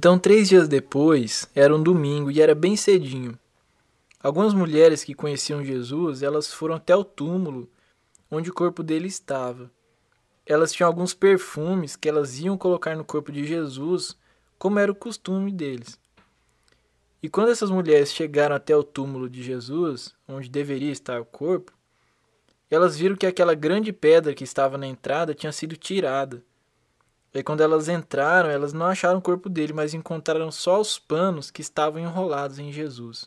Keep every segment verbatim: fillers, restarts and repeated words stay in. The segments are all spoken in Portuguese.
Então, três dias depois, era um domingo e era bem cedinho. Algumas mulheres que conheciam Jesus, elas foram até o túmulo onde o corpo dele estava. Elas tinham alguns perfumes que elas iam colocar no corpo de Jesus, como era o costume deles. E quando essas mulheres chegaram até o túmulo de Jesus, onde deveria estar o corpo, elas viram que aquela grande pedra que estava na entrada tinha sido tirada. E quando elas entraram, elas não acharam o corpo dele, mas encontraram só os panos que estavam enrolados em Jesus.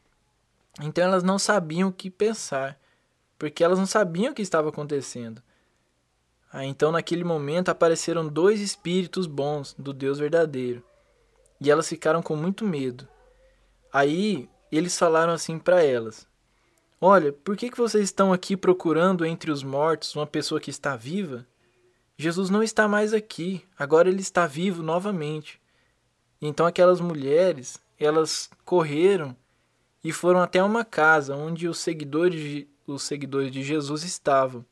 Então elas não sabiam o que pensar, porque elas não sabiam o que estava acontecendo. Ah, então naquele momento apareceram dois espíritos bons do Deus verdadeiro, e elas ficaram com muito medo. Aí eles falaram assim para elas: olha, por que, que vocês estão aqui procurando entre os mortos uma pessoa que está viva? Jesus não está mais aqui, agora ele está vivo novamente. Então aquelas mulheres, elas correram e foram até uma casa onde os seguidores de, os seguidores de Jesus estavam.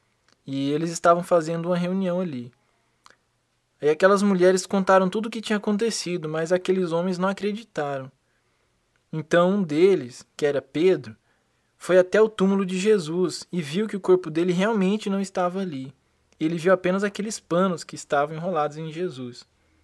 E eles estavam fazendo uma reunião ali. Aí aquelas mulheres contaram tudo o que tinha acontecido, mas aqueles homens não acreditaram. Então um deles, que era Pedro, foi até o túmulo de Jesus e viu que o corpo dele realmente não estava ali. Ele viu apenas aqueles panos que estavam enrolados em Jesus.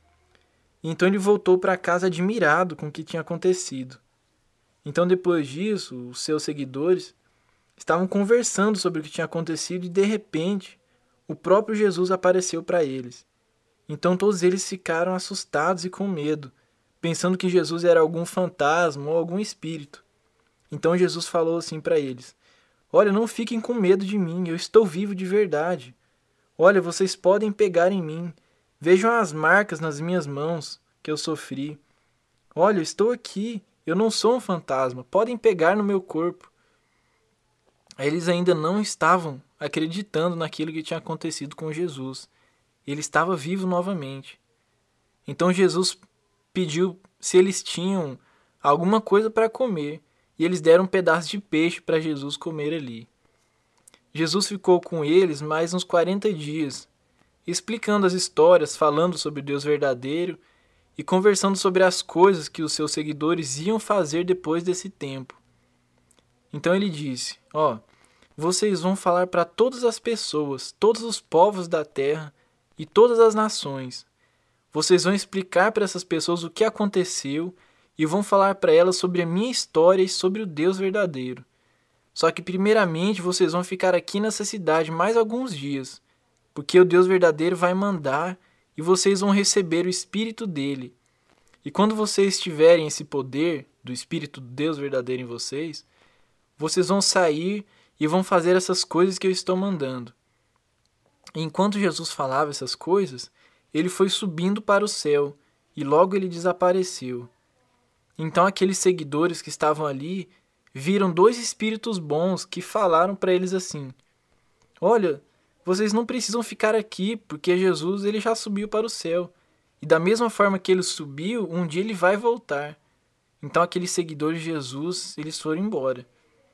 Então ele voltou para casa admirado com o que tinha acontecido. Então depois disso, os seus seguidores estavam conversando sobre o que tinha acontecido e de repente o próprio Jesus apareceu para eles. Então todos eles ficaram assustados e com medo, pensando que Jesus era algum fantasma ou algum espírito. Então Jesus falou assim para eles: olha, não fiquem com medo de mim, eu estou vivo de verdade. Olha, vocês podem pegar em mim. Vejam as marcas nas minhas mãos que eu sofri. Olha, eu estou aqui. Eu não sou um fantasma. Podem pegar no meu corpo. Eles ainda não estavam acreditando naquilo que tinha acontecido com Jesus. Ele estava vivo novamente. Então Jesus pediu se eles tinham alguma coisa para comer. E eles deram um pedaço de peixe para Jesus comer ali. Jesus ficou com eles mais uns quarenta dias, explicando as histórias, falando sobre o Deus verdadeiro e conversando sobre as coisas que os seus seguidores iam fazer depois desse tempo. Então ele disse: ó, vocês vão falar para todas as pessoas, todos os povos da terra e todas as nações. Vocês vão explicar para essas pessoas o que aconteceu e vão falar para elas sobre a minha história e sobre o Deus verdadeiro. Só que primeiramente vocês vão ficar aqui nessa cidade mais alguns dias, porque o Deus verdadeiro vai mandar e vocês vão receber o Espírito dele. E quando vocês tiverem esse poder do Espírito do Deus verdadeiro em vocês, vocês vão sair e vão fazer essas coisas que eu estou mandando. E enquanto Jesus falava essas coisas, ele foi subindo para o céu e logo ele desapareceu. Então aqueles seguidores que estavam ali viram dois espíritos bons que falaram para eles assim: olha, vocês não precisam ficar aqui, porque Jesus ele já subiu para o céu. E da mesma forma que ele subiu, um dia ele vai voltar. Então aqueles seguidores de Jesus, eles foram embora.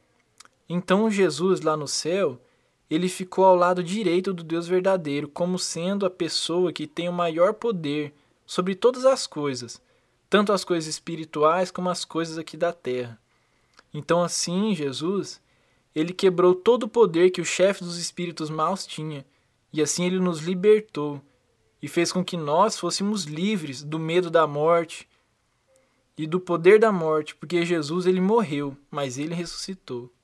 Então Jesus lá no céu, ele ficou ao lado direito do Deus verdadeiro, como sendo a pessoa que tem o maior poder sobre todas as coisas, tanto as coisas espirituais como as coisas aqui da terra. Então assim, Jesus, ele quebrou todo o poder que o chefe dos espíritos maus tinha, e assim ele nos libertou, e fez com que nós fôssemos livres do medo da morte e do poder da morte, porque Jesus ele morreu, mas ele ressuscitou.